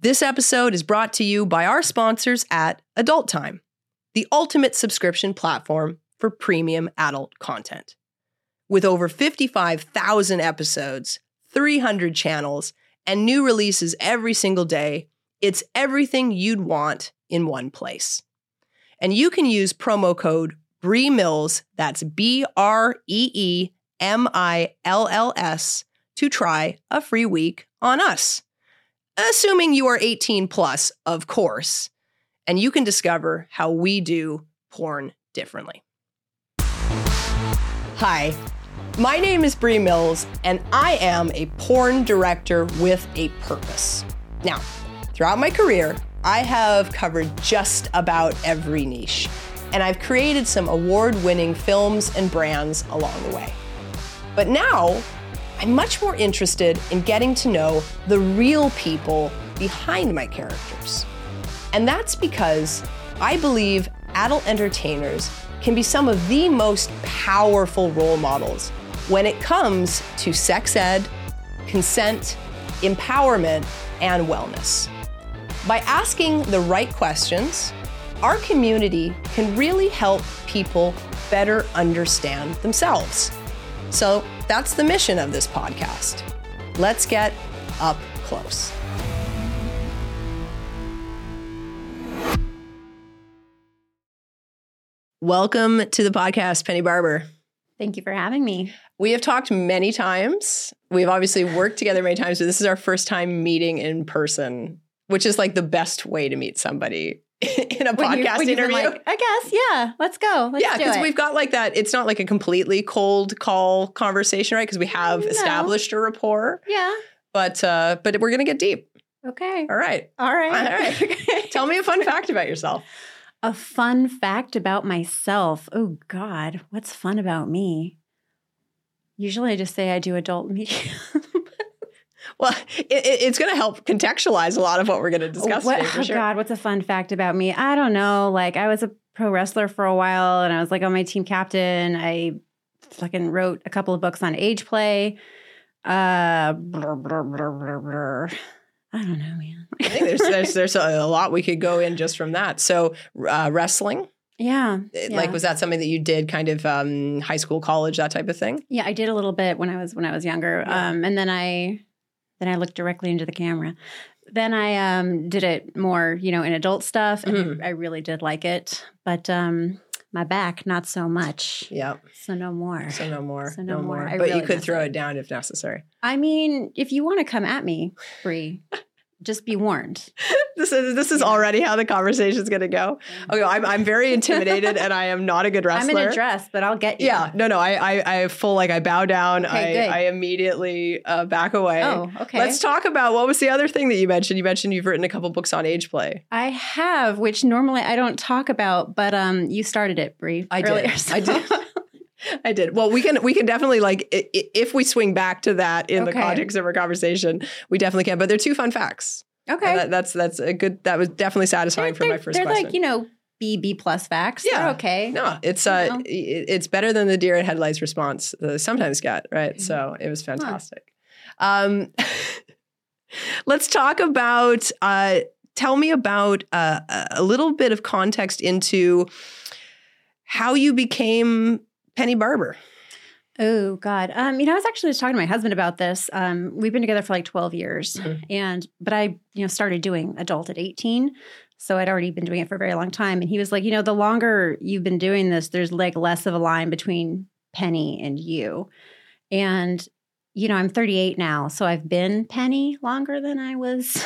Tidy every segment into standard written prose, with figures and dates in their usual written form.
This episode is brought to you by our sponsors at Adult Time, the ultimate subscription platform for premium adult content. With over 55,000 episodes, 300 channels, and new releases every single day, it's everything you'd want in one place. And you can use promo code BREEMILLS, that's BREEMILLS, to try a free week on us. Assuming you are 18 plus, of course, and you can discover how we do porn differently. Hi, my name is Bree Mills, and I am a porn director with a purpose. Now, throughout my career, I have covered just about every niche, and I've created some award-winning films and brands along the way. But now, I'm much more interested in getting to know the real people behind my characters. And that's because I believe adult entertainers can be some of the most powerful role models when it comes to sex ed, consent, empowerment, and wellness. By asking the right questions, our community can really help people better understand themselves. So that's the mission of this podcast. Let's get up close. Welcome to the podcast, Penny Barber. Thank you for having me. We have talked many times. We've obviously worked together many times, but this is our first time meeting in person, which is like the best way to meet somebody in a podcast interview. Like, I guess, yeah, let's go. Let's do it. Because we've got like that. It's not like a completely cold call conversation, right? Because we have established a rapport. Yeah. But we're going to get deep. Okay. All right. Okay. Tell me a fun fact about yourself. A fun fact about myself. Oh, God. What's fun about me? Usually I just say I do adult media. Well, it's going to help contextualize a lot of what we're going to discuss today, for sure. God, what's a fun fact about me? I don't know. Like, I was a pro wrestler for a while, and I was like on my team captain. I fucking wrote a couple of books on age play. I don't know, man. I think there's a lot we could go in just from that. So wrestling? Yeah. Like, was that something that you did kind of high school, college, that type of thing? Yeah, I did a little bit when I was younger. Yeah. And then I looked directly into the camera. Then I did it more, in adult stuff, and I really did like it. But my back, not so much. Yeah. So no more. No more. I But really you could throw it down if necessary. I mean, if you want to come at me, Bree, just be warned. This is already how the conversation is going to go. Okay, I'm very intimidated, and I am not a good wrestler. I'm in a dress, but I'll get you. Yeah, no, I full I bow down. Okay, I immediately back away. Oh, okay. Let's talk about what was the other thing that you mentioned. You mentioned you've written a couple books on age play. I have, which normally I don't talk about, but you started it, Bree. I did. I did. Well, we can definitely, like, if we swing back to that in the context of our conversation, we definitely can. But they're two fun facts. Okay. That's a good, that was definitely satisfying for my first question. They're like, B plus facts. Yeah. They're okay. No, it's better than the deer in headlights response sometimes get, right? So it was fantastic. Huh. Let's talk about, tell me about a little bit of context into how you became Penny Barber. Oh, God. I was actually just talking to my husband about this. We've been together for like 12 years. But I, started doing adult at 18. So I'd already been doing it for a very long time. And he was like, the longer you've been doing this, there's like less of a line between Penny and you. And, I'm 38 now. So I've been Penny longer than I was,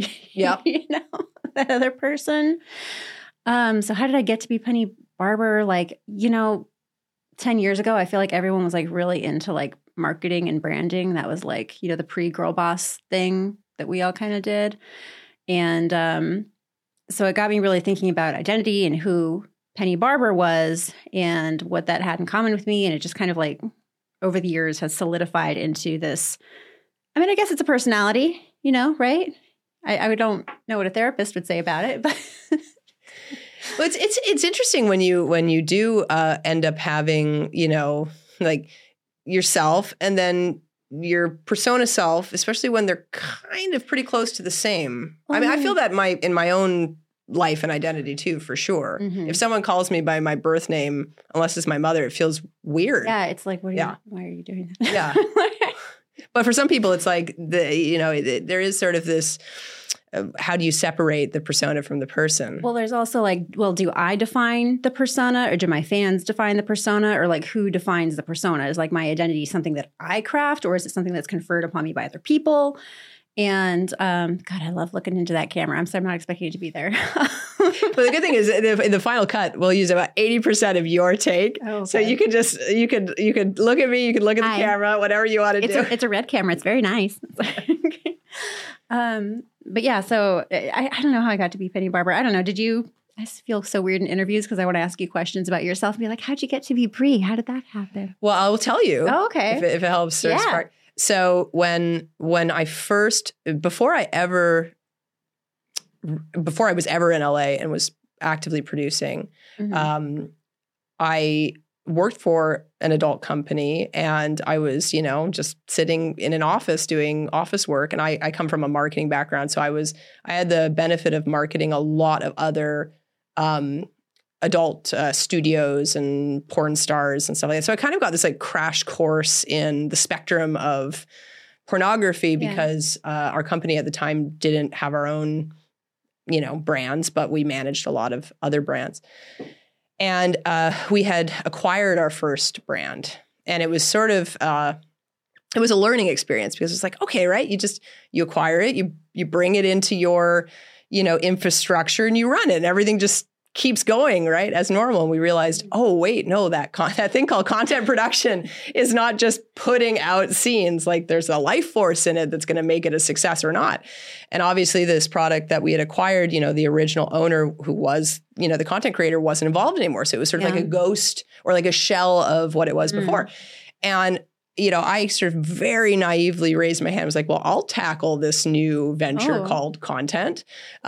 that other person. So how did I get to be Penny Barber? Like, 10 years ago, I feel like everyone was like really into like marketing and branding. That was like, the pre-girl boss thing that we all kind of did. And so it got me really thinking about identity and who Penny Barber was and what that had in common with me. And it just kind of like over the years has solidified into this. I mean, I guess it's a personality, right? I don't know what a therapist would say about it, but Well, it's interesting when you do end up having, like yourself and then your persona self, especially when they're kind of pretty close to the same. I mean, I feel that in my own life and identity too, for sure. Mhm. If someone calls me by my birth name, unless it's my mother, it feels weird. Yeah, it's like, why are you doing that? Yeah. But for some people, it's like there is sort of this. How do you separate the persona from the person? Well, there's also like, do I define the persona, or do my fans define the persona, or like who defines the persona? Is like my identity something that I craft, or is it something that's conferred upon me by other people? And God, I love looking into that camera. I'm not expecting it to be there. But the good thing is, in the final cut, we'll use about 80% of your take. Oh, okay. So you could look at me, you could look at the camera, whatever you want to do. It's a red camera. It's very nice. But yeah, so I don't know how I got to be Penny Barber. I don't know. I just feel so weird in interviews because I want to ask you questions about yourself and be like, how'd you get to be Brie? How did that happen? Well, I will tell you. Oh, okay. If it helps. Spark. So when I first, before I was ever in LA and was actively producing, Mm-hmm. I worked for an adult company, and I was, just sitting in an office doing office work. And I come from a marketing background. So I had the benefit of marketing a lot of other adult studios and porn stars and stuff like that. So I kind of got this like crash course in the spectrum of pornography because our company at the time didn't have our own, brands, but we managed a lot of other brands. And we had acquired our first brand, and it was sort of it was a learning experience because it's like, okay, right? You acquire it, you bring it into your infrastructure, and you run it, and everything just keeps going right as normal. And we realized, oh wait, no, that thing called content production is not just putting out scenes. Like there's a life force in it that's going to make it a success or not. And obviously this product that we had acquired, the original owner who was, the content creator wasn't involved anymore. So it was sort of like a ghost or like a shell of what it was before. And I sort of very naively raised my hand. I was like, well, I'll tackle this new venture called content.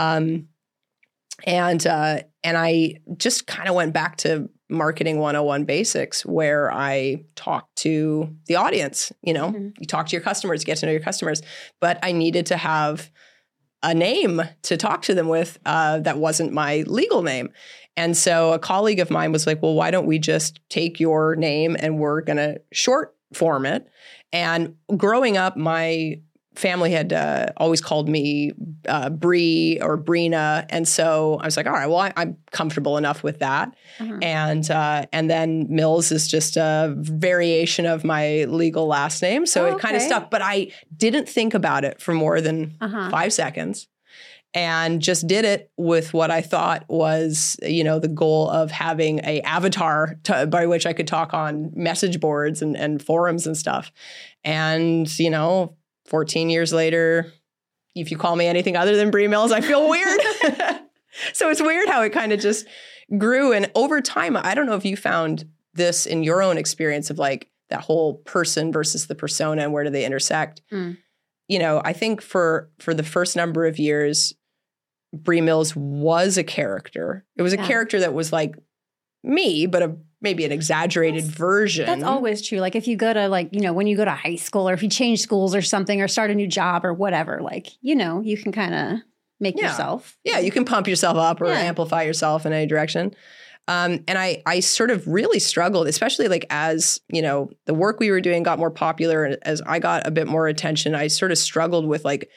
And I just kind of went back to marketing 101 basics, where I talked to the audience. You talk to your customers, get to know your customers. But I needed to have a name to talk to them with that wasn't my legal name. And so a colleague of mine was like, well, why don't we just take your name and we're going to short form it? And growing up, my family had always called me Brie or Brina. And so I was like, all right, well, I'm comfortable enough with that. And then Mills is just a variation of my legal last name. So it kind of stuck. But I didn't think about it for more than 5 seconds, and just did it with what I thought was, the goal of having a avatar by which I could talk on message boards and forums and stuff. And, 14 years later, if you call me anything other than Brie Mills, I feel weird. So it's weird how it kind of just grew. And over time, I don't know if you found this in your own experience of like that whole person versus the persona and where do they intersect. I think for the first number of years, Brie Mills was a character. It was a character that was like me, but maybe an exaggerated version. That's always true. Like if you go to when you go to high school, or if you change schools or something, or start a new job or whatever, you can kind of make yourself. Yeah, you can pump yourself up or amplify yourself in any direction. And I sort of really struggled, especially like as, the work we were doing got more popular, and as I got a bit more attention, I sort of struggled with like,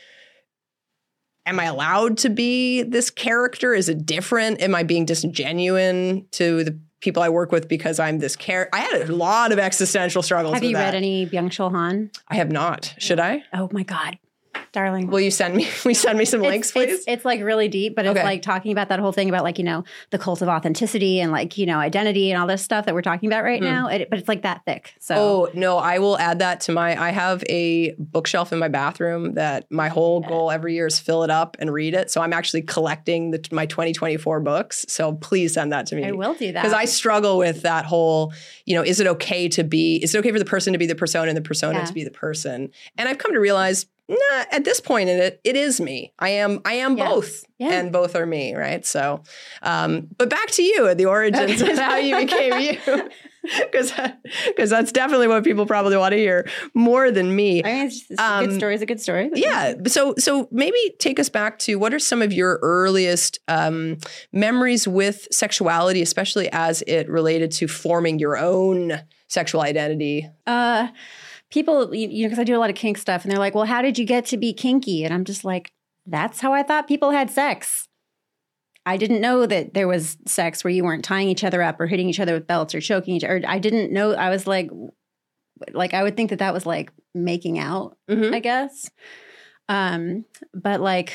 am I allowed to be this character? Is it different? Am I being disingenuous to the people I work with because I'm this character? I had a lot of existential struggles with that. Have you read any Byung-Chul Han? I have not. Should I? Oh my God. Darling. Will you send me some links, please? It's like really deep, but it's like talking about that whole thing about like, the cult of authenticity and like, identity and all this stuff that we're talking about right now. But it's like that thick. So. Oh, no, I will add that to I have a bookshelf in my bathroom that my whole goal every year is fill it up and read it. So I'm actually collecting my 2024 books. So please send that to me. I will do that. Because I struggle with that whole, is it okay for the person to be the persona and the persona to be the person? And I've come to realize, nah, at this point in it, it is me. I am both, and both are me, right? So, but back to you, the origins of how you became you. Because that's definitely what people probably want to hear more than me. I mean, it's a good story is a good story. Yeah. So maybe take us back to what are some of your earliest memories with sexuality, especially as it related to forming your own sexual identity? People, because I do a lot of kink stuff, and they're like, well, how did you get to be kinky? And I'm just like, that's how I thought people had sex. I didn't know that there was sex where you weren't tying each other up or hitting each other with belts or choking each other. I didn't know. I was like I would think that was like making out, I guess. But like,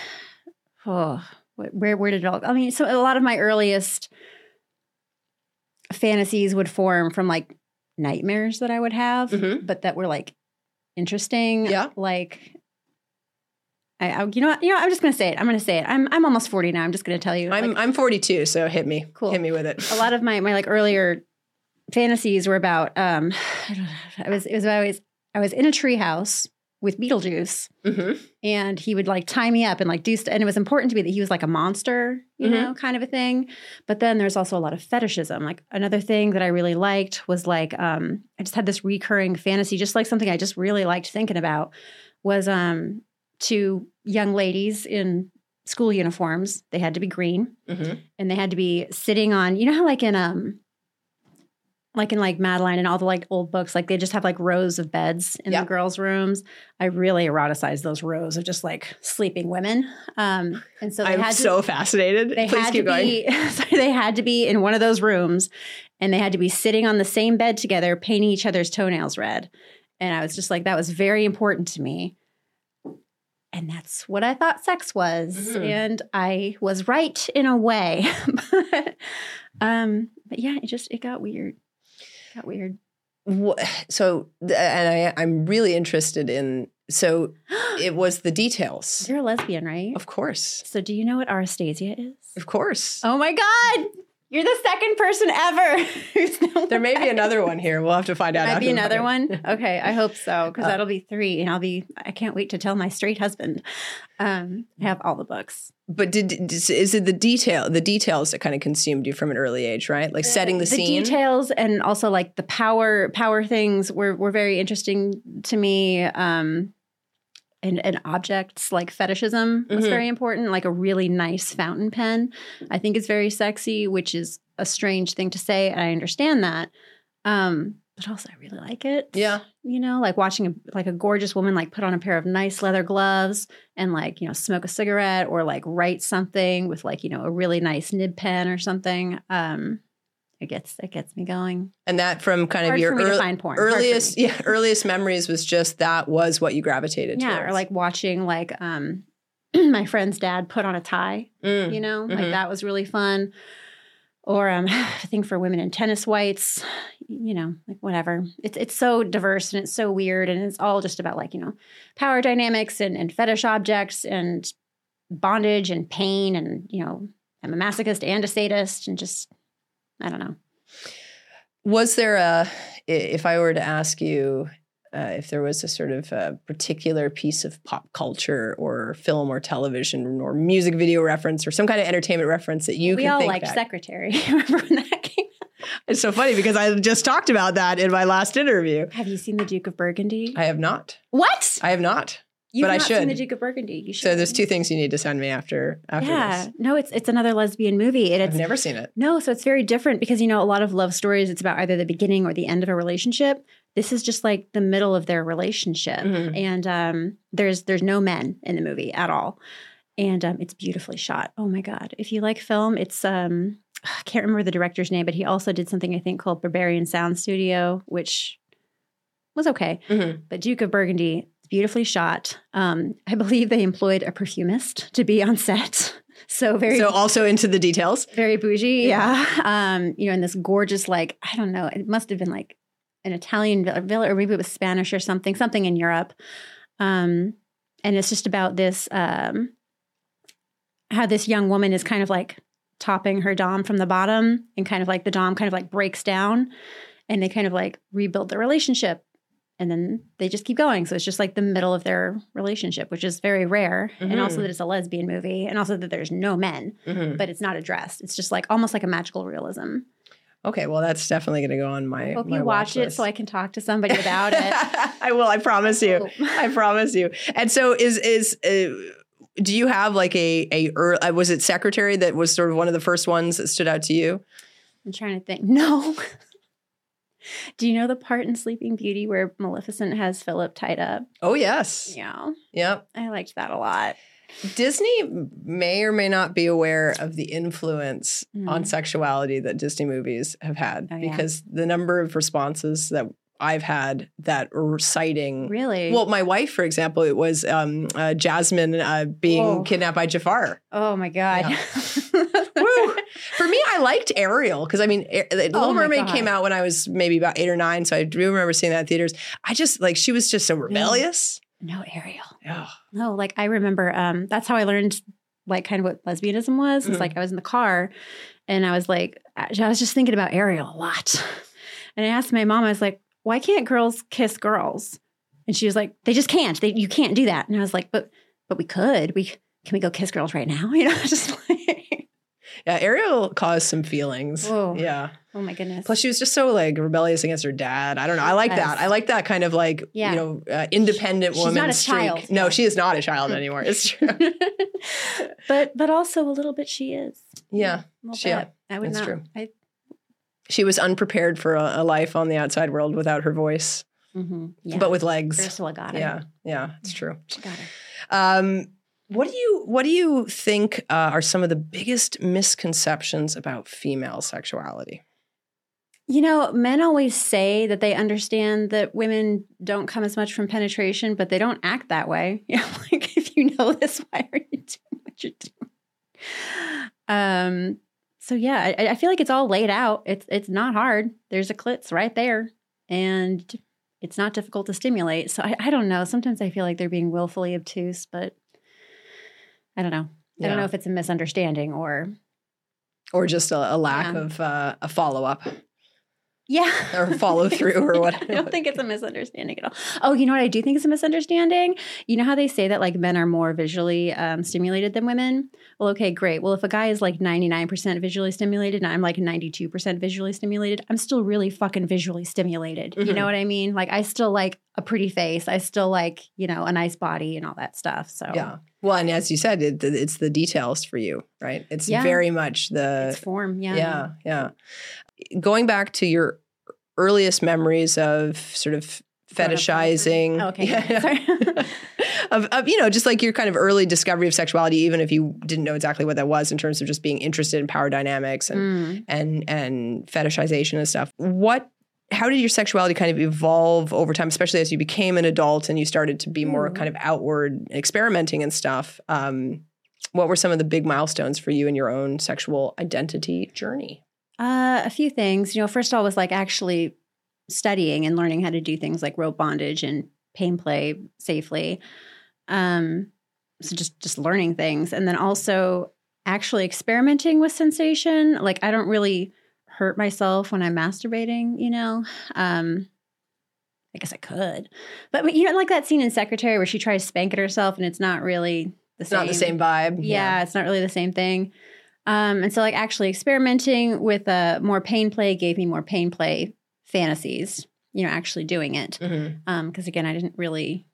where did it all? I mean, so a lot of my earliest fantasies would form from like nightmares that I would have, but that were like interesting. Yeah, like. I'm just going to say it. I'm going to say it. I'm almost 40 now. I'm just going to tell you. I'm 42, so hit me. Cool. Hit me with it. A lot of my like earlier fantasies were about I was in a treehouse with Beetlejuice, and he would like tie me up and like do and it was important to me that he was like a monster, you know, kind of a thing. But then there's also a lot of fetishism. Like another thing that I really liked was like I just had this recurring fantasy, just like something I just really liked thinking about was two young ladies in school uniforms. They had to be green, and they had to be sitting on, you know how like in Madeline and all the like old books, like they just have like rows of beds in the girls' rooms. I really eroticized those rows of just like sleeping women. And so I'm so fascinated. Please keep going. They had to be in one of those rooms, and they had to be sitting on the same bed together, painting each other's toenails red. And I was just like, that was very important to me. And that's what I thought sex was. And I was right in a way. But yeah, it got weird. It got weird. So, and I'm really interested in, so it was the details. You're a lesbian, right? Of course. So do you know what Arastasia is? Of course. Oh my God. You're the second person ever. There may be another one here. We'll have to find out. Might be another one. Okay, I hope so, because that'll be 3, and I can't wait to tell my straight husband. I have all the books. But is it the details that kind of consumed you from an early age, right? Like setting the scene. The details, and also like the power things were very interesting to me. And objects like fetishism was very important. Like a really nice fountain pen, I think is very sexy, which is a strange thing to say. And I understand that. But also I really like it. Yeah. You know, like watching a gorgeous woman like put on a pair of nice leather gloves and like, you know, smoke a cigarette or like write something with like, you know, a really nice nib pen or something. It gets me going. And that from kind of your earliest memories was just that was what you gravitated towards. Yeah, or like watching like my friend's dad put on a tie, you know, like that was really fun. Or I think for women in tennis whites, you know, like whatever. It's so diverse and it's so weird, and it's all just about like, you know, power dynamics and fetish objects and bondage and pain, and, you know, I'm a masochist and a sadist, and just I don't know. Was there if I were to ask you if there was a sort of a particular piece of pop culture or film or television or music video reference or some kind of entertainment reference that you can think back? We all liked Secretary. Remember when that came out? It's so funny because I just talked about that in my last interview. Have you seen The Duke of Burgundy? I have not. What? I have not. You've but not I should. seen The Duke of Burgundy. You should. So there's 2 things you need to send me after this. No, it's another lesbian movie. And I've never seen it. No, so it's very different because, you know, a lot of love stories, it's about either the beginning or the end of a relationship. This is just like the middle of their relationship. And there's no men in the movie at all. And it's beautifully shot. Oh my God. If you like film, it's I can't remember the director's name, but he also did something I think called Barbarian Sound Studio, which was okay. But Duke of Burgundy, beautifully shot. I believe they employed a perfumist to be on set. So also into the details. Very bougie, yeah. You know, in this gorgeous, like, I don't know, it must have been like an Italian villa, or maybe it was Spanish or something in Europe. And it's just about this, how this young woman is kind of like topping her dom from the bottom, and kind of like the dom kind of like breaks down, and they kind of like rebuild the relationship. And then they just keep going. So it's just like the middle of their relationship, which is very rare. And also that it's a lesbian movie, and also that there's no men, but it's not addressed. It's just like almost like a magical realism. Okay. Well, that's definitely going to go on my. Hope my you watch it list. so I can talk to somebody about it. I will. I promise you. I promise you. And so, do you have like was it Secretary that was sort of one of the first ones that stood out to you? I'm trying to think. No. Do you know the part in Sleeping Beauty where Maleficent has Philip tied up? Oh, yes. Yeah. Yep. I liked that a lot. Disney may or may not be aware of the influence on sexuality that Disney movies have had, because the number of responses that I've had that are citing. Really? Well, my wife, for example, it was Jasmine being kidnapped by Jafar. Oh, my God. Yeah. Woo. For me, I liked Ariel because, I mean, Little Mermaid came out when I was maybe about 8 or 9, so I do remember seeing that in theaters. I just, like, she was just so rebellious. No, Ariel. Oh. No, like, I remember that's how I learned, like, kind of what lesbianism was. It's like I was in the car, and I was like, I was just thinking about Ariel a lot. And I asked my mom, I was like, why can't girls kiss girls? And she was like, they just can't. You can't do that. And I was like, but we could. Can we go kiss girls right now? You know, just like. Yeah, Ariel caused some feelings. Oh. Yeah. Oh, my goodness. Plus, she was just so, like, rebellious against her dad. I don't know. I like that. I like that kind of, like, independent woman. She's not a child. No, she is not a child anymore. It's true. but also a little bit she is. Yeah. Yeah. I would That's not. True. She was unprepared for a life on the outside world without her voice, but with legs. Ursula got her. Yeah, it's true. She got her. What do you think are some of the biggest misconceptions about female sexuality? You know, men always say that they understand that women don't come as much from penetration, but they don't act that way. You know, like, if you know this, why are you doing what you're doing? So yeah, I feel like it's all laid out. It's not hard. There's a clits right there, and it's not difficult to stimulate. So I don't know. Sometimes I feel like they're being willfully obtuse, but I don't know. I don't know if it's a misunderstanding or just a lack of a follow-up. Yeah. Or follow through or what. I don't think it's a misunderstanding at all. Oh, you know what I do think is a misunderstanding? You know how they say that, like, men are more visually stimulated than women? Well, okay, great. Well, if a guy is like 99% visually stimulated and I'm like 92% visually stimulated, I'm still really fucking visually stimulated. You know what I mean? Like, I still like a pretty face. I still like, you know, a nice body and all that stuff. So yeah. Well, and as you said, it's the details for you, right? It's very much it's form. Yeah. Yeah. Going back to your earliest memories of sort of fetishizing. Oh, okay. Yeah. Sorry. of you know, just like your kind of early discovery of sexuality, even if you didn't know exactly what that was in terms of just being interested in power dynamics and fetishization and stuff. How did your sexuality kind of evolve over time, especially as you became an adult and you started to be more kind of outward experimenting and stuff? What were some of the big milestones for you in your own sexual identity journey? A few things. You know, first of all was like actually studying and learning how to do things like rope bondage and pain play safely. So just learning things. And then also actually experimenting with sensation. Like, I don't really hurt myself when I'm masturbating, you know? I guess I could. But you know, like that scene in Secretary where she tries to spank at herself and it's not really the same. Not the same vibe. Yeah, it's not really the same thing. And so, like, actually experimenting with more pain play gave me more pain play fantasies, you know, actually doing it. Because, again, I didn't really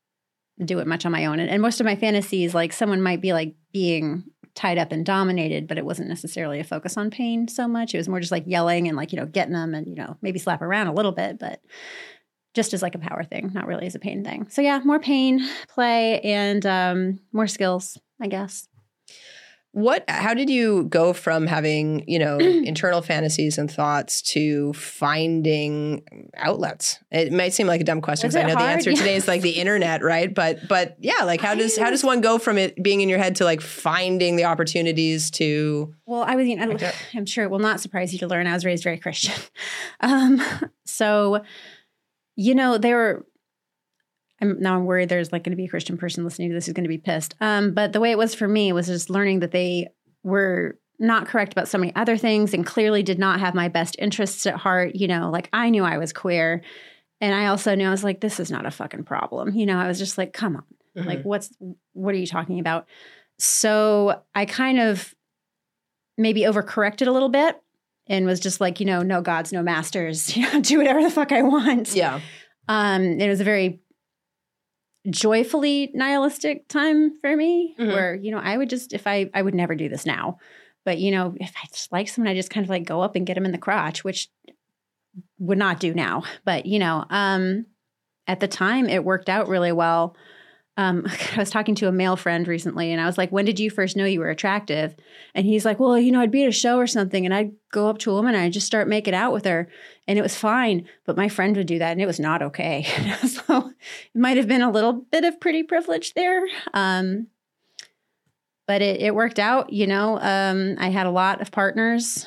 do it much on my own. And most of my fantasies, like, someone might be, like, being tied up and dominated, but it wasn't necessarily a focus on pain so much. It was more just, like, yelling and, like, you know, getting them and, you know, maybe slap around a little bit, but just as, like, a power thing, not really as a pain thing. So, yeah, more pain play and more skills, I guess. How did you go from having, you know, internal fantasies and thoughts to finding outlets? It might seem like a dumb question because I know the answer today is like the internet, right? But yeah, like how does one go from it being in your head to like finding the opportunities to? Well, I'm sure it will not surprise you to learn I was raised very Christian. So, you know, I'm worried there's like going to be a Christian person listening to this who's going to be pissed. But the way it was for me was just learning that they were not correct about so many other things and clearly did not have my best interests at heart. You know, like I knew I was queer and I also knew I was like, this is not a fucking problem. You know, I was just like, come on, like what are you talking about? So I kind of maybe overcorrected a little bit and was just like, no gods, no masters, do whatever the fuck I want. Yeah. It was a very joyfully nihilistic time for me where, I would just, I would never do this now, but if I just like someone, I just kind of like go up and get them in the crotch, which would not do now. But, at the time it worked out really well. I was talking to a male friend recently and I was like, when did you first know you were attractive? And he's like, well, I'd be at a show or something and I'd go up to a woman and I'd just start making out with her and it was fine. But my friend would do that and it was not okay. So it might have been a little bit of pretty privilege there. But it worked out, I had a lot of partners.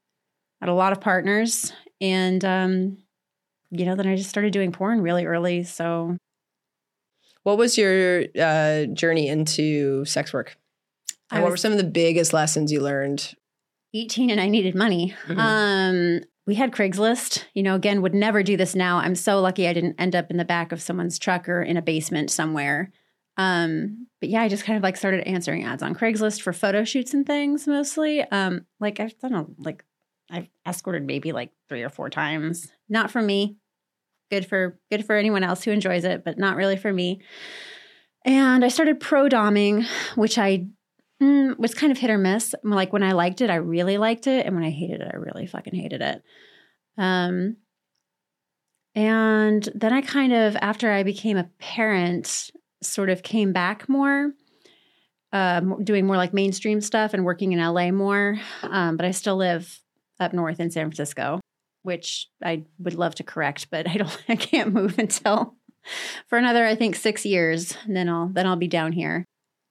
And, then I just started doing porn really early. So what was your journey into sex work? And what were some of the biggest lessons you learned? 18 and I needed money. We had Craigslist, again, would never do this now. I'm so lucky I didn't end up in the back of someone's truck or in a basement somewhere. But yeah, I just kind of like started answering ads on Craigslist for photo shoots and things mostly. I've escorted maybe like 3 or 4 times. Not for me. Good for anyone else who enjoys it, but not really for me. And I started pro-doming, which I was kind of hit or miss. Like when I liked it, I really liked it. And when I hated it, I really fucking hated it. And then I kind of, after I became a parent, sort of came back more, doing more like mainstream stuff and working in LA more. But I still live up north in San Francisco, which I would love to correct, but I can't move until for another, I think 6 years. And then I'll be down here.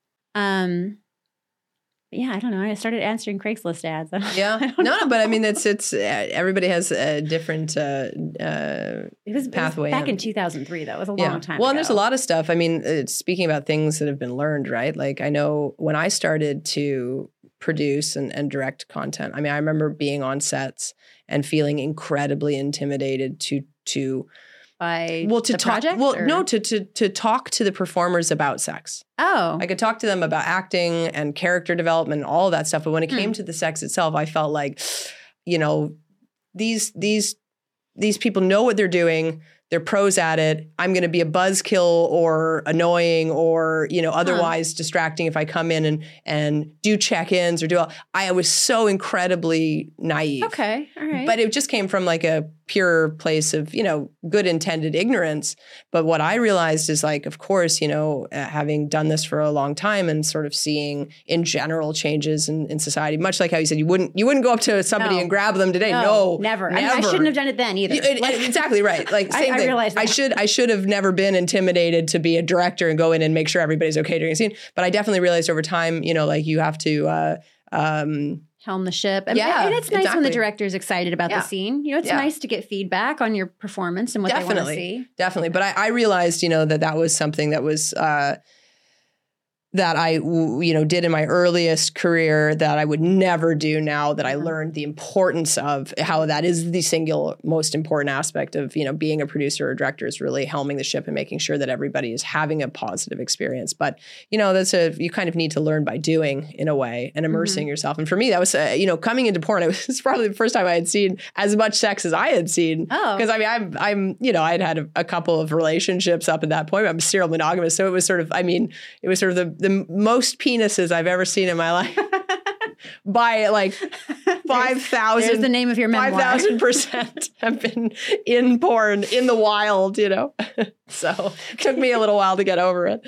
Yeah, I don't know. I started answering Craigslist ads. Yeah. No, but I mean, it's everybody has a different pathway. It was back in 2003, though. It was a long time ago. And there's a lot of stuff. I mean, speaking about things that have been learned, right? Like I know when I started to produce and direct content, I mean, I remember being on sets and feeling incredibly intimidated to talk to the performers about sex. Oh. I could talk to them about acting and character development and all of that stuff. But when it came to the sex itself, I felt like, these people know what they're doing. They're pros at it. I'm going to be a buzzkill or annoying or, otherwise distracting if I come in and do check-ins or do all. I was so incredibly naive. Okay. All right. But it just came from like a pure place of, good intended ignorance. But what I realized is like, of course, having done this for a long time and sort of seeing in general changes in society, much like how you said you wouldn't go up to somebody and grab them today. No, never. I mean, I shouldn't have done it then either. Exactly right. Like same thing. I realized that. I should have never been intimidated to be a director and go in and make sure everybody's okay during a scene. But I definitely realized over time, like you have to helm the ship. And it's nice when the director's excited about the scene. It's nice to get feedback on your performance and what they want to see. Definitely. But I realized, that was something that was that I, did in my earliest career that I would never do now that I learned the importance of how that is the single most important aspect of, being a producer or director is really helming the ship and making sure that everybody is having a positive experience. But, you kind of need to learn by doing in a way and immersing yourself. And for me, that was, coming into porn, it was probably the first time I had seen as much sex as I had seen. Oh. Because I mean, I'd had a couple of relationships up at that point. I'm serial monogamous. So it was sort of, it was sort of the most penises I've ever seen in my life by like 5,000. There's the name of your memoir. 5,000% have been in porn in the wild, So it took me a little while to get over it.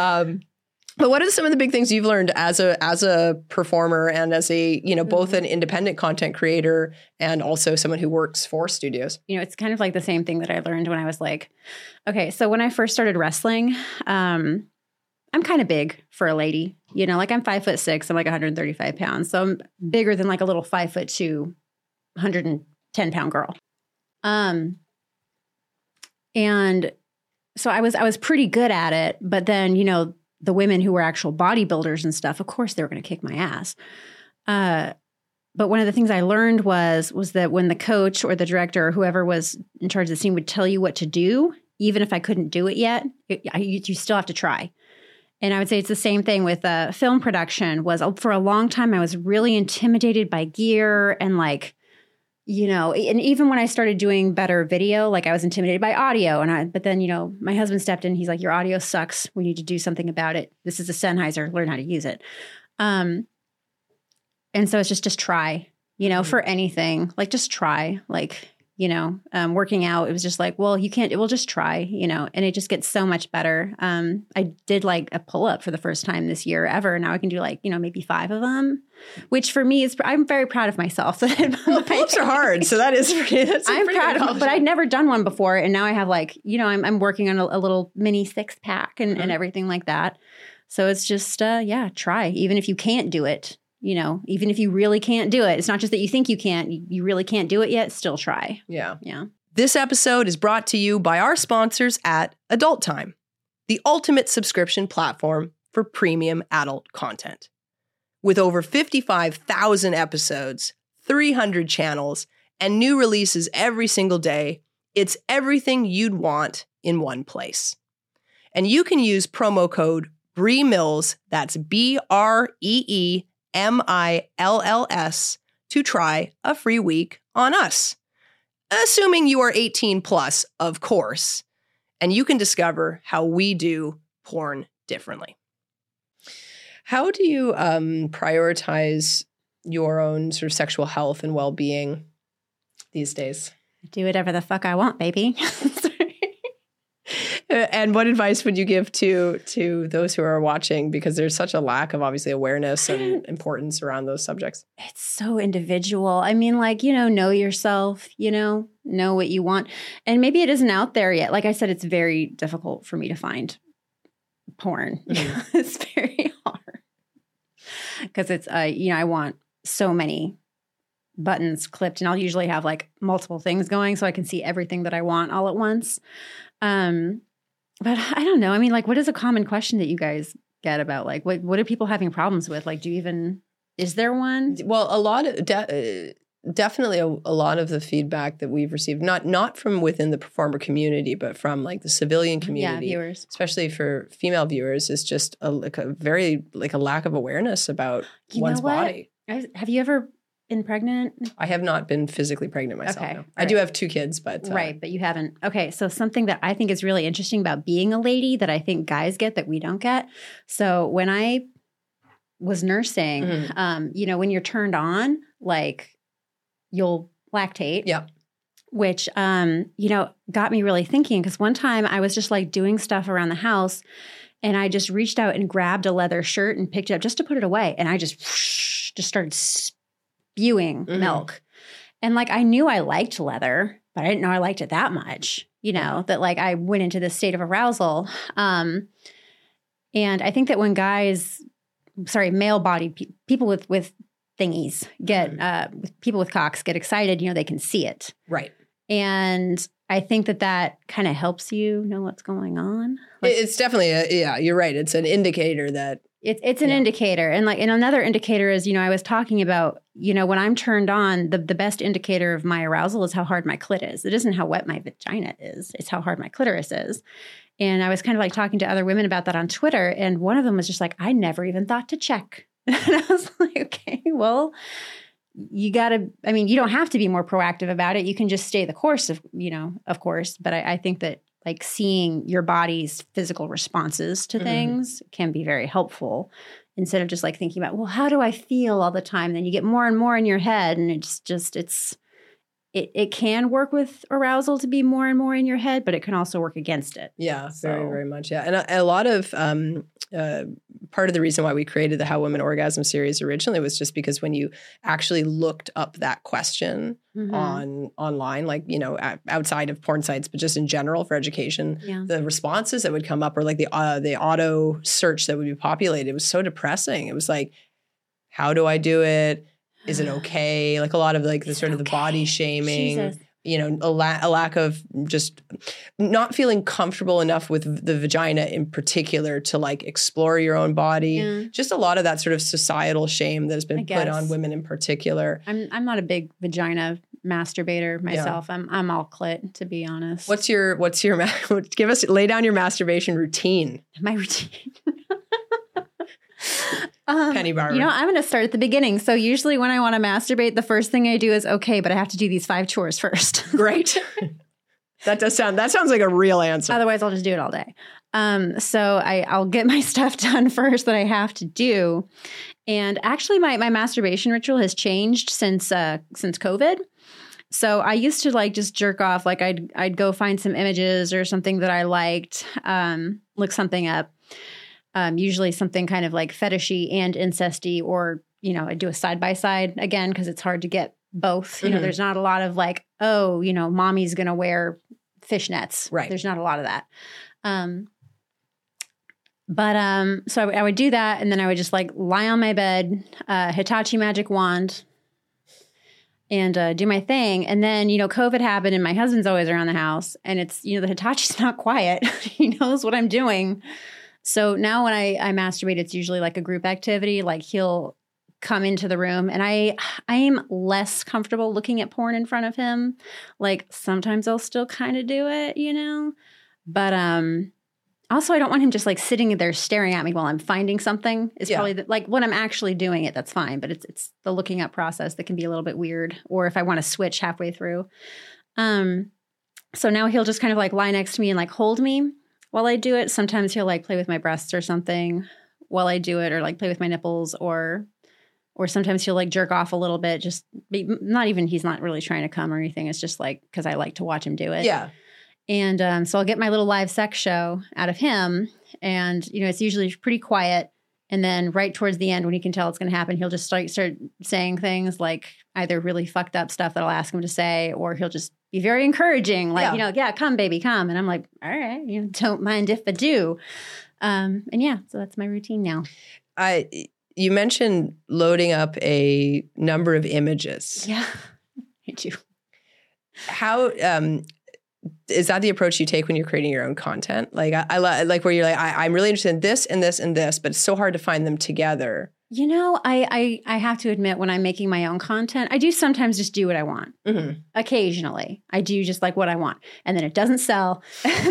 But what are some of the big things you've learned as a performer and as a, both an independent content creator and also someone who works for studios? It's kind of like the same thing that I learned when I was like, okay, so when I first started wrestling, I'm kind of big for a lady, like I'm 5'6", I'm like 135 pounds. So I'm bigger than like a little 5'2", 110-pound girl. And so I was pretty good at it, but then, the women who were actual bodybuilders and stuff, of course they were going to kick my ass. But one of the things I learned was that when the coach or the director or whoever was in charge of the scene would tell you what to do, even if I couldn't do it yet, you still have to try. And I would say it's the same thing with film production. Was for a long time I was really intimidated by gear and like and even when I started doing better video, like I was intimidated by audio but then, my husband stepped in. He's like, your audio sucks. We need to do something about it. This is a Sennheiser. Learn how to use it. And so it's just try, for anything, like just try, like, working out. It was just like, well, you can't, we'll just try, and it just gets so much better. I did like a pull-up for the first time this year ever. Now I can do like, maybe 5 of them, which for me I'm very proud of myself. Well, pull-ups are hard. So that's I'm proud of, but I'd never done one before. And now I have like, I'm working on a little mini 6-pack and everything like that. So it's just, try, even if you can't do it. Even if you really can't do it, it's not just that you think you can't, you really can't do it yet, still try. Yeah. Yeah. This episode is brought to you by our sponsors at Adult Time, the ultimate subscription platform for premium adult content. With over 55,000 episodes, 300 channels, and new releases every single day, it's everything you'd want in one place. And you can use promo code BREEMILLS, that's BREEMILLS, to try a free week on us. Assuming you are 18 plus, of course, and you can discover how we do porn differently. How do you prioritize your own sort of sexual health and well-being these days? Do whatever the fuck I want, baby. And what advice would you give to those who are watching? Because there's such a lack of obviously awareness and importance around those subjects. It's so individual. I mean, like, know yourself, know what you want. And maybe it isn't out there yet. Like I said, it's very difficult for me to find porn. Mm-hmm. It's very hard. Because it's, I want so many buttons clipped, and I'll usually have like multiple things going so I can see everything that I want all at once. But I don't know. I mean, like, what is a common question that you guys get about, like, what are people having problems with? Like, is there one? Well, a lot of, definitely a lot of the feedback that we've received, not from within the performer community, but from like the civilian community, viewers, especially for female viewers, is just a lack of awareness about one's body. Have you ever been pregnant? I have not been physically pregnant myself. Okay. No. I do have 2 kids, but... Right, but you haven't. Okay, so something that I think is really interesting about being a lady that I think guys get that we don't get. So when I was nursing, when you're turned on, like, you'll lactate. Yeah. Which, got me really thinking, because one time I was just like doing stuff around the house, and I just reached out and grabbed a leather shirt and picked it up just to put it away. And I just started spewing milk. And like, I knew I liked leather, but I didn't know I liked it that much, that like I went into this state of arousal. And I think that when male-bodied people with thingies get, people with cocks get excited, they can see it. Right. And I think that kind of helps you know what's going on. Like, it's definitely you're right. It's an indicator that it's an indicator. And another indicator is, I was talking about, when I'm turned on, the best indicator of my arousal is how hard my clit is. It isn't how wet my vagina is. It's how hard my clitoris is. And I was kind of like talking to other women about that on Twitter. And one of them was just like, I never even thought to check. And I was like, okay, well, you don't have to be more proactive about it. You can just stay the course of course. But I think that like seeing your body's physical responses to things can be very helpful, instead of just like thinking about, well, how do I feel all the time? Then you get more and more in your head, and it can work with arousal to be more and more in your head, but it can also work against it. Yeah, very, very much. Yeah. And a lot of part of the reason why we created the How Women Orgasm series originally was just because when you actually looked up that question online, like, outside of porn sites, but just in general for education, the responses that would come up, or like the auto search that would be populated, was so depressing. It was like, how do I do it? Is it okay? Like a lot of like the sort of the body shaming, Jesus. A lack of just not feeling comfortable enough with the vagina in particular to like explore your own body. Yeah. Just a lot of that sort of societal shame that has been put on women in particular. I'm not a big vagina masturbator myself. Yeah. I'm all clit, to be honest. What's your lay down your masturbation routine. My routine. Penny barber. You know, I'm going to start at the beginning. So usually when I want to masturbate, the first thing I do is, okay, but I have to do these 5 chores first. Great. That sounds like a real answer. Otherwise, I'll just do it all day. So I'll get my stuff done first that I have to do. And actually, my masturbation ritual has changed since COVID. So I used to like just jerk off. Like I'd go find some images or something that I liked, look something up. Usually something kind of like fetishy and incesty, or, you know, I do a side-by-side again, because it's hard to get both. You know, there's not a lot of like, oh, you know, mommy's going to wear fishnets. Right. There's not a lot of that. So I would do that. And then I would just like lie on my bed, Hitachi magic wand, and do my thing. And then, you know, COVID happened and my husband's always around the house, and it's, you know, the Hitachi's not quiet. He knows what I'm doing. So now when I masturbate, it's usually like a group activity. Like he'll come into the room, and I am less comfortable looking at porn in front of him. Like sometimes I'll still kind of do it, you know, but also I don't want him just like sitting there staring at me while I'm finding something. Is probably like when I'm actually doing it, that's fine. But it's the looking up process that can be a little bit weird, or if I want to switch halfway through. So now he'll just kind of like lie next to me and like hold me while I do it. Sometimes he'll like play with my breasts or something while I do it, or like play with my nipples, or sometimes he'll like jerk off a little bit. Just he's not really trying to come or anything. It's just like, because I like to watch him do it. Yeah. And so I'll get my little live sex show out of him, and, you know, it's usually pretty quiet. And then right towards the end, when he can tell it's going to happen, he'll just start saying things like either really fucked up stuff that I'll ask him to say, or he'll just be very encouraging, like, you know, yeah, come baby, come. And I'm like, all right, you know, don't mind if I do. And yeah, so that's my routine now. You mentioned loading up a number of images. Yeah, I do. How is that the approach you take when you're creating your own content? Like I like where you're like, I'm really interested in this and this and this, but it's so hard to find them together. You know, I have to admit, when I'm making my own content, I do sometimes just do what I want. Mm-hmm. Occasionally, I do just like what I want, and then it doesn't sell.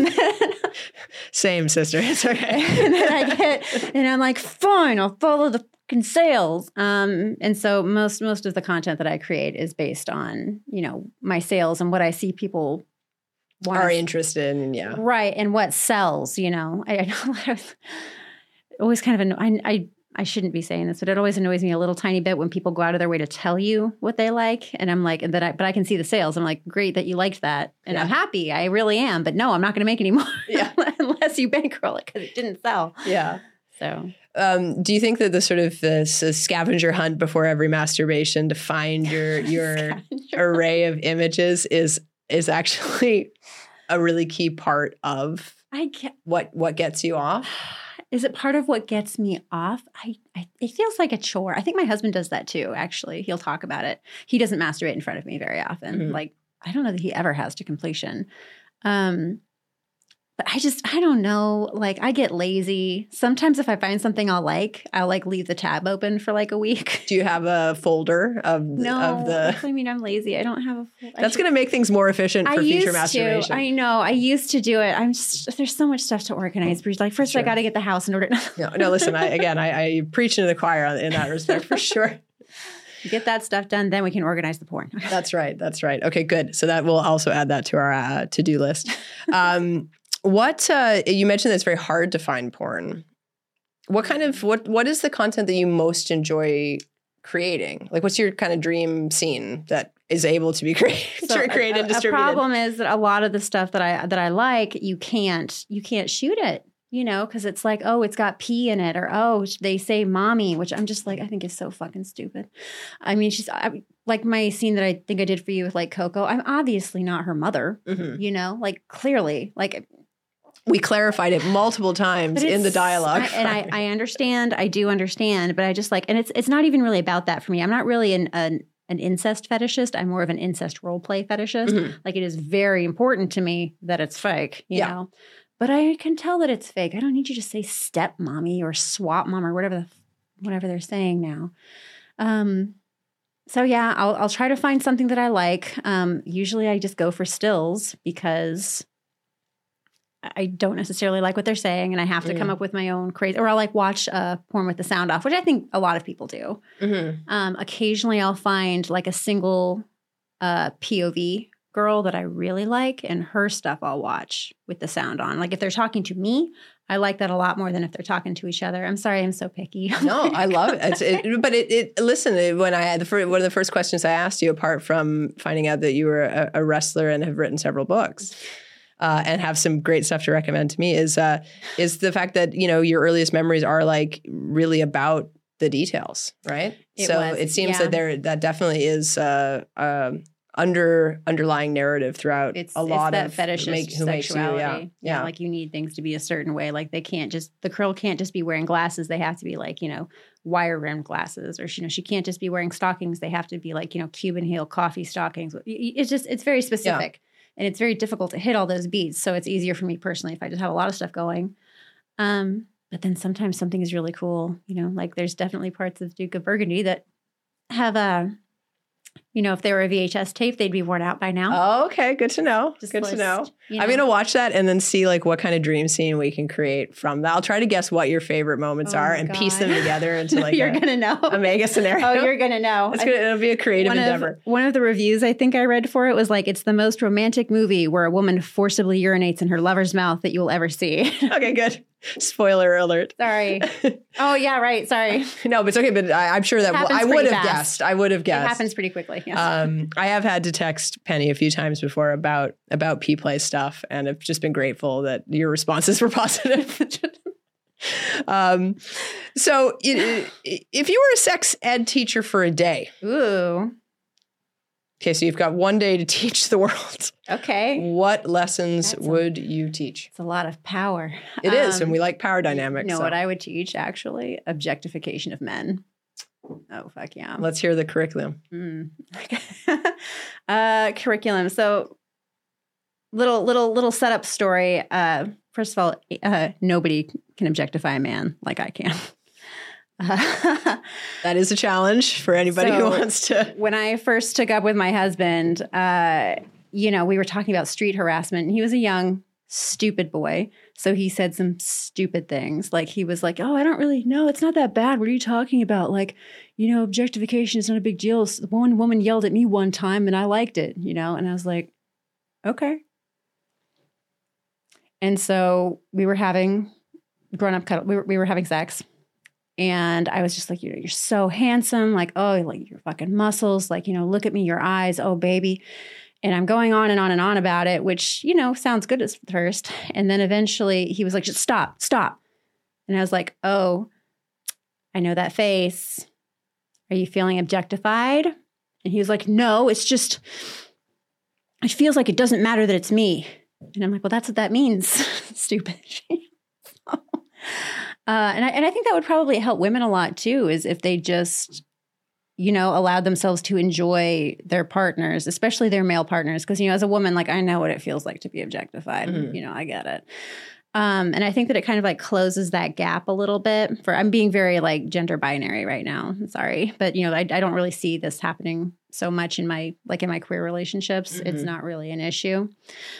Same, sister. It's okay. And then and I'm like, fine, I'll follow the fucking sales. And so most of the content that I create is based on, you know, my sales and what I see people are interested in, yeah. Right, and what sells, you know. I know always kind of I shouldn't be saying this, but it always annoys me a little tiny bit when people go out of their way to tell you what they like. And I'm like, but I can see the sales. I'm like, great that you liked that. And I'm happy. I really am. But no, I'm not going to make any more unless you bankroll it, because it didn't sell. Yeah. So do you think that the sort of this scavenger hunt before every masturbation to find your array of images is actually a really key part of what gets you off? Is it part of what gets me off? It feels like a chore. I think my husband does that too, actually. He'll talk about it. He doesn't masturbate in front of me very often. Mm-hmm. Like, I don't know that he ever has to completion. But I don't know. Like, I get lazy. Sometimes if I find something I'll like leave the tab open for like a week. Do you have a folder of the? I mean, I'm lazy. I don't have a folder. That's going to make things more efficient for future masturbation. I know. I used to do it. There's so much stuff to organize. Like, first I got to get the house in order. No, listen, I preach into the choir in that respect for sure. Get that stuff done, then we can organize the porn. That's right. Okay, good. So that we'll also add that to our to-do list. What you mentioned that it's very hard to find porn. What is the content that you most enjoy creating? Like, what's your kind of dream scene that is able to be created and distributed? The problem is that a lot of the stuff that I like, you can't shoot it, you know, because it's like, oh, it's got pee in it, or oh, they say mommy, which I'm just like, I think is so fucking stupid. I mean, like my scene that I think I did for you with like Coco, I'm obviously not her mother, you know, like clearly, like. We clarified it multiple times in the dialogue. I understand. I do understand. But I just like, and it's not even really about that for me. I'm not really an incest fetishist. I'm more of an incest role play fetishist. Mm-hmm. Like, it is very important to me that it's fake, you know. But I can tell that it's fake. I don't need you to say step mommy or swap mom or whatever they're saying now. So yeah, I'll try to find something that I like. Usually I just go for stills because I don't necessarily like what they're saying, and I have to come up with my own crazy, or I'll like watch porn with the sound off, which I think a lot of people do. Occasionally I'll find like a single POV girl that I really like, and her stuff I'll watch with the sound on. Like if they're talking to me, I like that a lot more than if they're talking to each other. I'm sorry, I'm so picky. No, I love it. Listen, when I had one of the first questions I asked you, apart from finding out that you were a wrestler and have written several books, and have some great stuff to recommend to me, is the fact that, you know, your earliest memories are like really about the details, right? It seems that that definitely is underlying narrative throughout a lot that of fetishist sexuality. Yeah, like you need things to be a certain way. Like the girl can't just be wearing glasses. They have to be like, you know, wire rimmed glasses, or, you know, she can't just be wearing stockings. They have to be like, you know, Cuban heel coffee stockings. It's very specific. And it's very difficult to hit all those beats. So it's easier for me personally if I just have a lot of stuff going. But then sometimes something is really cool. You know, like there's definitely parts of Duke of Burgundy that have you know, if they were a VHS tape, they'd be worn out by now. Oh, okay. Good to know. Good to know. You know. I'm going to watch that and then see like what kind of dream scene we can create from that. I'll try to guess what your favorite moments are and piece them together into like you're going to know. A mega scenario. Oh, you're going to know. It'll be a creative endeavor. One of the reviews I think I read for it was like, it's the most romantic movie where a woman forcibly urinates in her lover's mouth that you will ever see. Okay, good. Spoiler alert. Sorry. Oh, yeah, right. Sorry. No, but it's okay. But I'm sure that I would have guessed. I would have guessed. It happens pretty quickly. Yes. I have had to text Penny a few times before about P-Play stuff, and I've just been grateful that your responses were positive. So if you were a sex ed teacher for a day. Ooh. Okay, so you've got one day to teach the world. Okay. What lessons would you teach? It's a lot of power. It is, and we like power dynamics. You know what I would teach, actually? Objectification of men. Oh, fuck yeah. Let's hear the curriculum. Curriculum. So little setup story. First of all, nobody can objectify a man like I can. That is a challenge for anybody who wants to. When I first took up with my husband, you know, we were talking about street harassment, and he was a young, stupid boy. So he said some stupid things. Like he was like, oh, I don't really know. It's not that bad. What are you talking about? Like, you know, objectification is not a big deal. One woman yelled at me one time and I liked it, you know? And I was like, okay. And so we were having grown-up cuddle. We were having sex. And I was just like, you know, you're so handsome. Like, oh, like your fucking muscles. Like, you know, look at me, your eyes. Oh, baby. And I'm going on and on and on about it, which, you know, sounds good at first. And then eventually he was like, just stop. And I was like, oh, I know that face. Are you feeling objectified? And he was like, no, it's just, it feels like it doesn't matter that it's me. And I'm like, well, that's what that means. Stupid. And I think that would probably help women a lot too, is if they just, you know, allowed themselves to enjoy their partners, especially their male partners. Because, you know, as a woman, like I know what it feels like to be objectified. Mm-hmm. You know, I get it. And I think that it kind of like closes that gap a little bit. I'm being very like gender binary right now. I'm sorry. But, you know, I don't really see this happening so much in my queer relationships. Mm-hmm. It's not really an issue.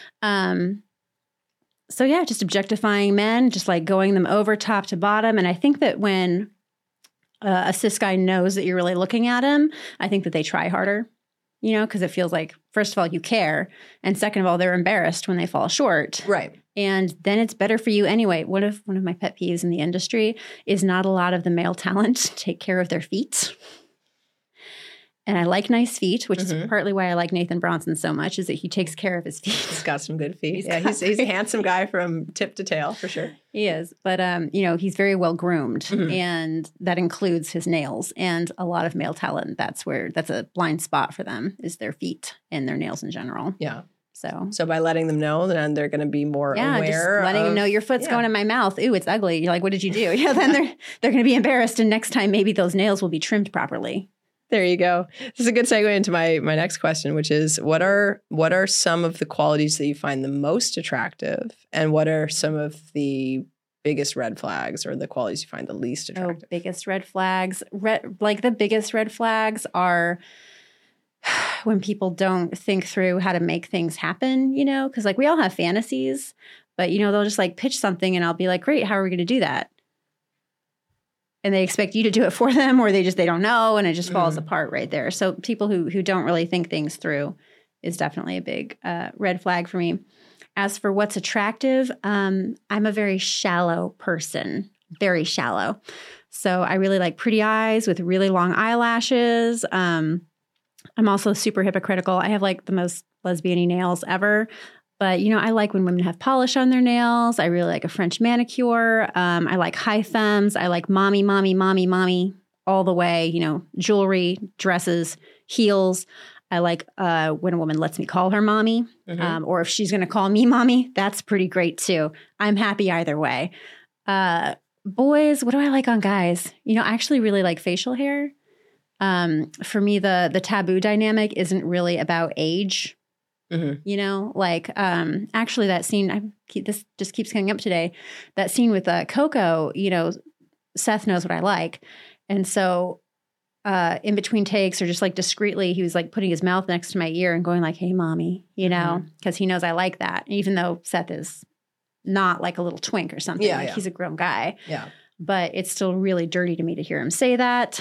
So yeah, just objectifying men, just like going them over top to bottom. And I think that when a cis guy knows that you're really looking at him, I think that they try harder, you know, because it feels like, first of all, you care. And second of all, they're embarrassed when they fall short. Right. And then it's better for you anyway. One of my pet peeves in the industry is not a lot of the male talent take care of their feet. And I like nice feet, which is partly why I like Nathan Bronson so much, is that he takes care of his feet. He's got some good feet. He's a handsome guy from tip to tail, for sure. He is. But, you know, he's very well groomed, and that includes his nails. And a lot of male talent, that's a blind spot for them, is their feet and their nails in general. Yeah. So by letting them know, then they're going to be more aware. Just letting them know your foot's going in my mouth. Ooh, it's ugly. You're like, what did you do? Yeah, then they're going to be embarrassed. And next time, maybe those nails will be trimmed properly. There you go. This is a good segue into my next question, which is what are some of the qualities that you find the most attractive, and what are some of the biggest red flags, or the qualities you find the least attractive? Oh, biggest red flags. The biggest red flags are when people don't think through how to make things happen, you know, because like we all have fantasies, But, you know, they'll just like pitch something and I'll be like, great, how are we going to do that? And they expect you to do it for them, or they don't know, and it just falls apart right there. So people who don't really think things through is definitely a big red flag for me. As for what's attractive, I'm a very shallow person, very shallow. So I really like pretty eyes with really long eyelashes. I'm also super hypocritical. I have like the most lesbian-y nails ever. But, you know, I like when women have polish on their nails. I really like a French manicure. I like high femmes. I like mommy all the way, you know, jewelry, dresses, heels. I like when a woman lets me call her mommy, or if she's going to call me mommy, that's pretty great too. I'm happy either way. Boys, what do I like on guys? You know, I actually really like facial hair. For me, the taboo dynamic isn't really about age. You know, like actually that scene, this just keeps coming up today. That scene with Coco, you know, Seth knows what I like. And so in between takes or just like discreetly, he was like putting his mouth next to my ear and going like, hey, mommy, you know, because he knows I like that. Even though Seth is not like a little twink or something. Like he's a grown guy. Yeah. But it's still really dirty to me to hear him say that.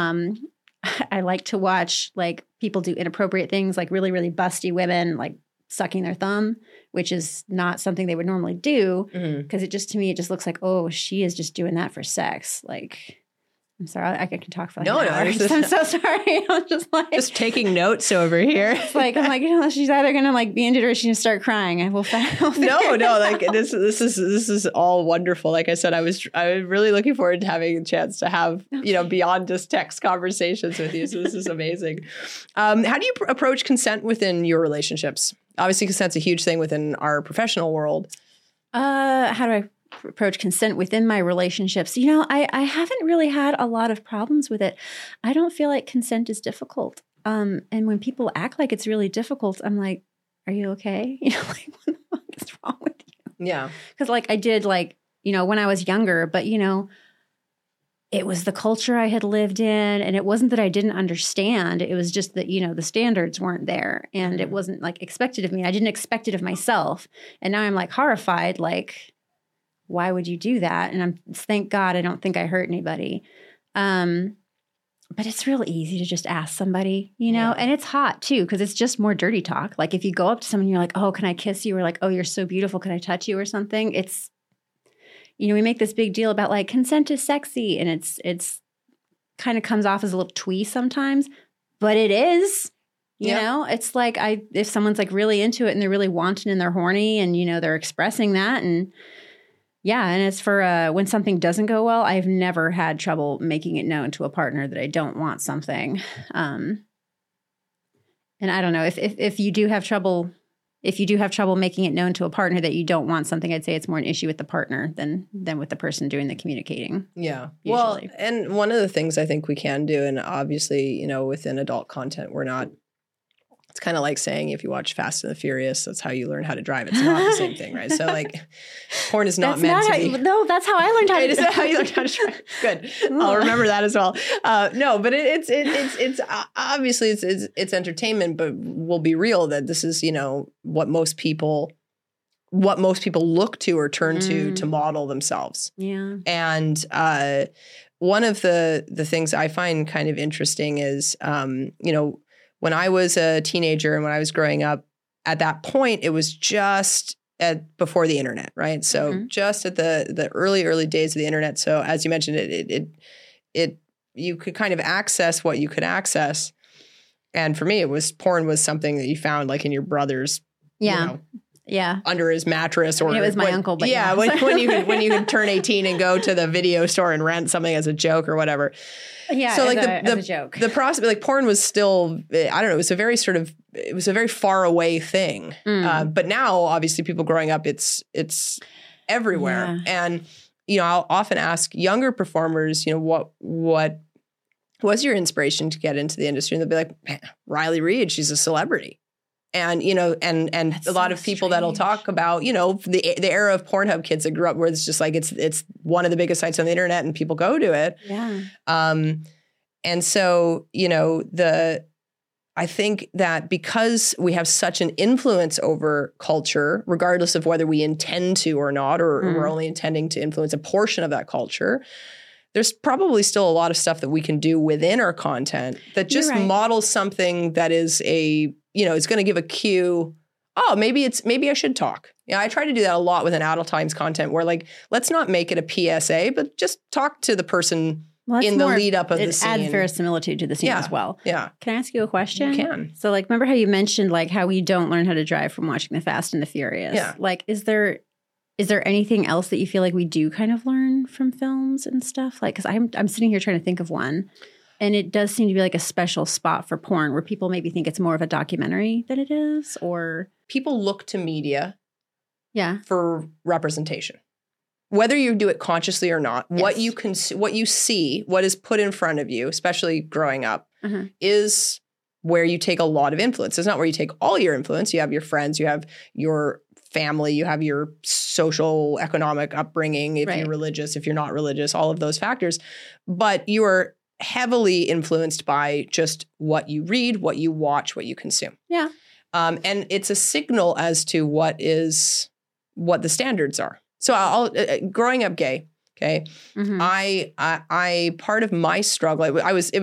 I like to watch like people do inappropriate things, like really, really busty women, like sucking their thumb, which is not something they would normally do. Because it just, to me, it just looks like, oh, she is just doing that for sex. Like, I'm sorry, I can talk for like an hour. I'm so sorry. I'm just like just taking notes over here. It's like I'm like, you know, she's either gonna like be into it or she's gonna start crying. I will. No, like this is all wonderful. Like I said, I was really looking forward to having a chance to have you know beyond just text conversations with you. So this is amazing. How do you approach consent within your relationships? Obviously, consent's a huge thing within our professional world. How do I approach consent within my relationships? You know, I haven't really had a lot of problems with it. I don't feel like consent is difficult. And when people act like it's really difficult, I'm like, are you okay? You know, like, what the fuck is wrong with you? Yeah. Because like I did like, you know, when I was younger, but you know, it was the culture I had lived in. And it wasn't that I didn't understand. It was just that, you know, the standards weren't there and it wasn't like expected of me. I didn't expect it of myself. And now I'm like horrified, like, why would you do that? And thank God I don't think I hurt anybody. But it's real easy to just ask somebody, you know, and it's hot too, because it's just more dirty talk. Like if you go up to someone, you're like, oh, can I kiss you? Or like, oh, you're so beautiful. Can I touch you or something? It's, you know, we make this big deal about like consent is sexy, and it's kind of comes off as a little twee sometimes, but it is. You know, it's like if someone's like really into it and they're really wanting and they're horny and, you know, they're expressing that. And yeah, and as for when something doesn't go well, I've never had trouble making it known to a partner that I don't want something. And I don't know if you do have trouble. If you do have trouble making it known to a partner that you don't want something, I'd say it's more an issue with the partner than with the person doing the communicating. Yeah. Usually. Well, and one of the things I think we can do, and obviously, you know, within adult content, it's kind of like saying if you watch Fast and the Furious, that's how you learn how to drive. It's not the same thing, right? So like porn is not meant to be. No, that's how I learned how to drive. Is that how you learned how to drive? Good. I'll remember that as well. No, but it's obviously it's entertainment, but we'll be real that this is, you know, what most people look to or turn to model themselves. Yeah. And one of the things I find kind of interesting is, you know, when I was a teenager and when I was growing up, at that point, it was just before the internet, right? So just at the early days of the internet. So as you mentioned, it you could kind of access what you could access. And for me, porn was something that you found like in your brother's, you know, under his mattress, or it was my uncle. But when you could turn 18 and go to the video store and rent something as a joke or whatever. Yeah, so like as a joke. The process, like porn was still, I don't know, it was a very far away thing. But now, obviously, people growing up, it's everywhere. Yeah. And you know, I'll often ask younger performers, you know, what was your inspiration to get into the industry? And they'll be like, man, Riley Reid, she's a celebrity. And, you know, and that's a lot of people that'll talk about, you know, the era of Pornhub kids that grew up where it's just like, it's one of the biggest sites on the internet and people go to it. Yeah. And so, you know, I think that because we have such an influence over culture, regardless of whether we intend to or not, or we're only intending to influence a portion of that culture, there's probably still a lot of stuff that we can do within our content that just models something that is it's going to give a cue. Oh, maybe I should talk. Yeah, I try to do that a lot with an Adult Times content where like, let's not make it a PSA, but just talk to the person in the lead up of the scene. It adds verisimilitude to the scene as well. Yeah. Can I ask you a question? You can. So like, remember how you mentioned like how we don't learn how to drive from watching The Fast and the Furious? Yeah. Like, is there anything else that you feel like we do kind of learn from films and stuff? Like, because I'm sitting here trying to think of one, and it does seem to be like a special spot for porn where people maybe think it's more of a documentary than it is, or people look to media for representation. Whether you do it consciously or not, what you see, what is put in front of you, especially growing up, is where you take a lot of influence. It's not where you take all your influence. You have your friends, you have your family, you have your social, economic upbringing, if you're religious, if you're not religious, all of those factors. But you are heavily influenced by just what you read, what you watch, what you consume. Yeah. And it's a signal as to what the standards are. So growing up gay, okay, I part of my struggle, I was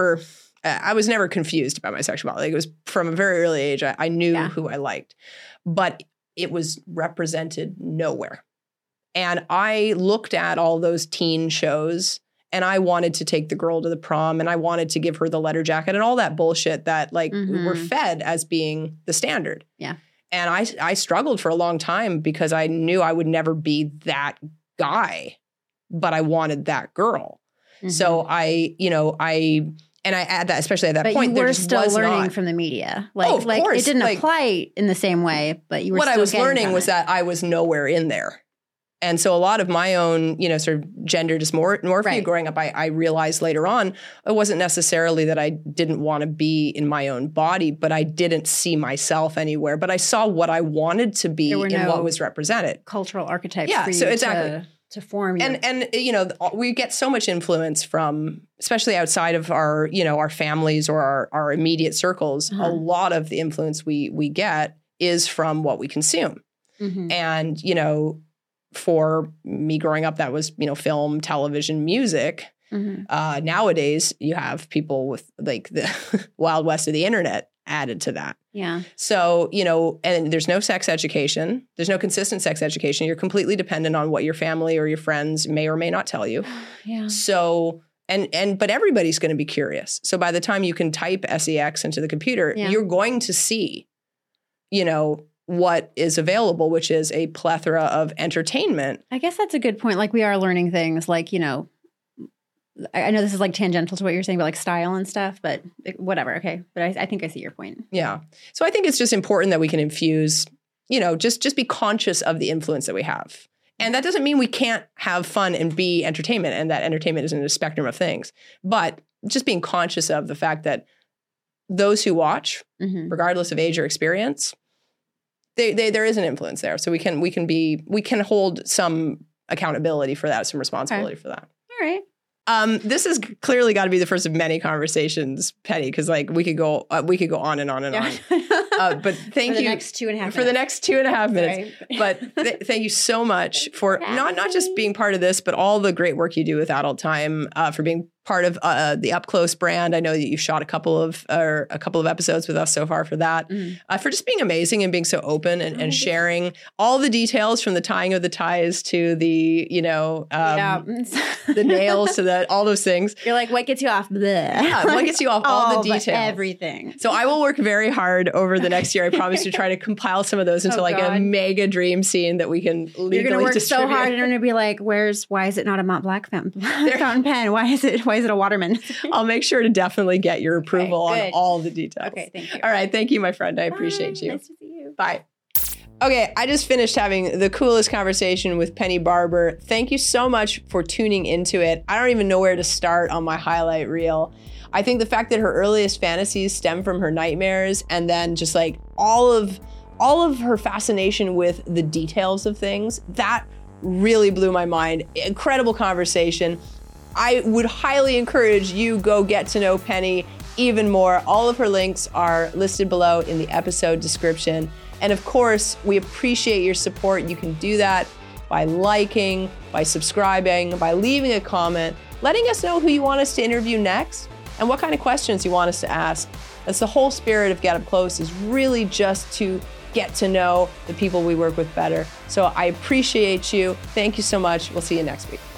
never confused about my sexuality. Like, it was from a very early age. I knew who I liked, but it was represented nowhere. And I looked at all those teen shows, and I wanted to take the girl to the prom, and I wanted to give her the letter jacket and all that bullshit that like were fed as being the standard. Yeah. And I struggled for a long time because I knew I would never be that guy, but I wanted that girl. So I add that, especially at that point, you were still learning from the media. Like, of course. It didn't apply in the same way, but you were what still I was getting learning was that I was nowhere in there. And so a lot of my own, sort of gender dysmorphia growing up, I realized later on, it wasn't necessarily that I didn't want to be in my own body, but I didn't see myself anywhere. But I saw what I wanted to be in what was represented. Cultural archetypes for you so exactly. to form your... And we get so much influence from, especially outside of our, our families or our immediate circles, a lot of the influence we get is from what we consume. And, for me growing up, that was, film, television, music. Nowadays, you have people with like the Wild West of the internet added to that. Yeah. So, and there's no sex education. There's no consistent sex education. You're completely dependent on what your family or your friends may or may not tell you. Yeah. So, but everybody's going to be curious. So by the time you can type sex into the computer, you're going to see, what is available, which is a plethora of entertainment. I guess that's a good point. Like, we are learning things like, I know this is like tangential to what you're saying about like style and stuff, but whatever. Okay. But I think I see your point. Yeah. So I think it's just important that we can infuse, just be conscious of the influence that we have. And that doesn't mean we can't have fun and be entertainment, and that entertainment isn't a spectrum of things, but just being conscious of the fact that those who watch, regardless of age or experience, there is an influence there. So we can hold some accountability for that, some responsibility for that. All right. This has clearly got to be the first of many conversations, Penny, because like we could go on and on and on. But thank you for the next 2.5 minutes. But thank you so much for not just being part of this, but all the great work you do with Adult Time, for being part of the Up Close brand. I know that you shot a couple of episodes with us so far for that, for just being amazing and being so open and sharing all the details, from the tying of the ties to the, the nails to all those things. You're like, what gets you off? Yeah, what gets you off all the details? Everything. So I will work very hard over the next year. I promise to try to compile some of those into a mega dream scene that we can legally You're going to work distribute. so hard, and I'm going to be like, why is it not a Mont Blanc fountain pen? Why is it a Waterman? I'll make sure to definitely get your approval on all the details. Okay, thank you. All right, thank you, my friend. I appreciate you. Nice to see you. Bye. Okay, I just finished having the coolest conversation with Penny Barber. Thank you so much for tuning into it. I don't even know where to start on my highlight reel. I think the fact that her earliest fantasies stem from her nightmares, and then just like all of her fascination with the details of things, that really blew my mind. Incredible conversation. I would highly encourage you go get to know Penny even more. All of her links are listed below in the episode description. And of course, we appreciate your support. You can do that by liking, by subscribing, by leaving a comment, letting us know who you want us to interview next and what kind of questions you want us to ask. That's the whole spirit of Get Up Close, is really just to get to know the people we work with better. So I appreciate you. Thank you so much. We'll see you next week.